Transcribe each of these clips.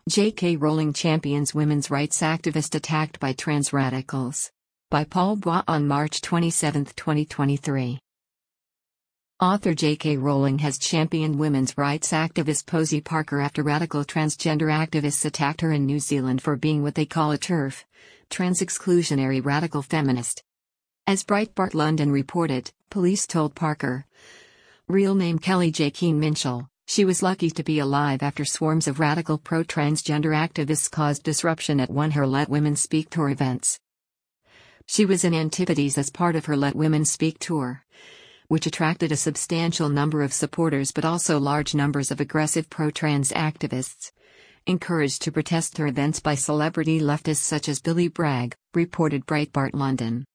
J.K. Rowling champions women's rights activist attacked by trans radicals. By Paul Bois on March 27, 2023. Author J.K. Rowling has championed women's rights activist Posie Parker after radical transgender activists attacked her in New Zealand for being what they call a TERF, trans-exclusionary radical feminist. As Breitbart London reported, police told Parker, real name Kelly J. Keane Minshall, she was lucky to be alive after swarms of radical pro-transgender activists caused disruption at one her Let Women Speak tour events. She was in Antipodes as part of her Let Women Speak tour, which attracted a substantial number of supporters but also large numbers of aggressive pro-trans activists, encouraged to protest her events by celebrity leftists such as Billy Bragg, reported Breitbart London.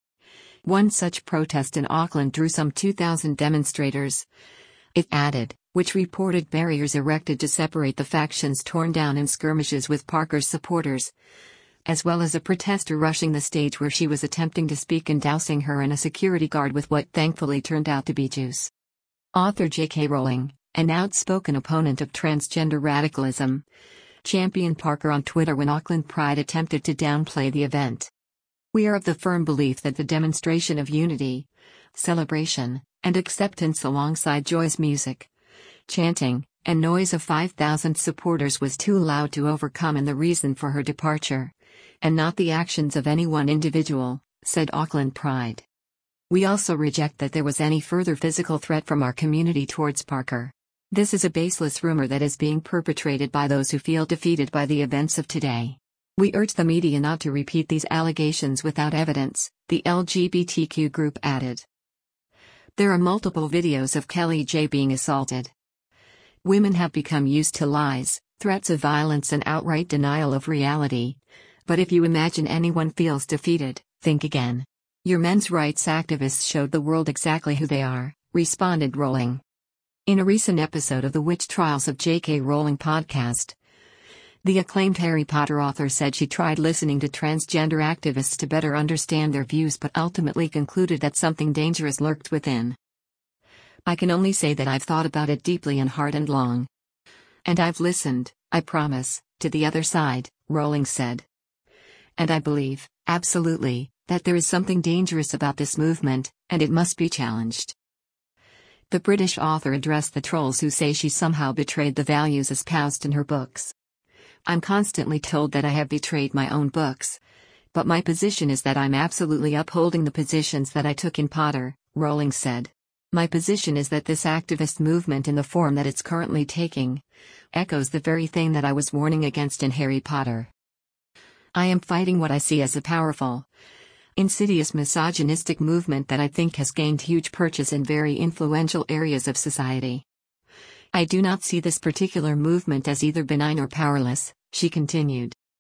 One such protest in Auckland drew some 2,000 demonstrators, it added, which reported barriers erected to separate the factions torn down in skirmishes with Parker's supporters, as well as a protester rushing the stage where she was attempting to speak and dousing her and a security guard with what thankfully turned out to be juice. Author J.K. Rowling, an outspoken opponent of transgender radicalism, championed Parker on Twitter when Auckland Pride attempted to downplay the event. We are of the firm belief that the demonstration of unity, celebration, and acceptance alongside joyous music, chanting, and noise of 5,000 supporters was too loud to overcome and the reason for her departure, and not the actions of any one individual, said Auckland Pride. We also reject that there was any further physical threat from our community towards Parker. This is a baseless rumor that is being perpetrated by those who feel defeated by the events of today. We urge the media not to repeat these allegations without evidence, the LGBTQ group added. There are multiple videos of Kelly J being assaulted. Women have become used to lies, threats of violence and outright denial of reality. But if you imagine anyone feels defeated, think again. Your men's rights activists showed the world exactly who they are, responded Rowling. In a recent episode of the Witch Trials of J.K. Rowling podcast, the acclaimed Harry Potter author said she tried listening to transgender activists to better understand their views but ultimately concluded that something dangerous lurked within. I can only say that I've thought about it deeply and hard and long. And I've listened, I promise, to the other side, Rowling said. And I believe, absolutely, that there is something dangerous about this movement, and it must be challenged. The British author addressed the trolls who say she somehow betrayed the values espoused in her books. I'm constantly told that I have betrayed my own books. But my position is that I'm absolutely upholding the positions that I took in Potter, Rowling said. My position is that this activist movement in the form that it's currently taking echoes the very thing that I was warning against in Harry Potter. I am fighting what I see as a powerful, insidious misogynistic movement that I think has gained huge purchase in very influential areas of society. I do not see this particular movement as either benign or powerless, she continued.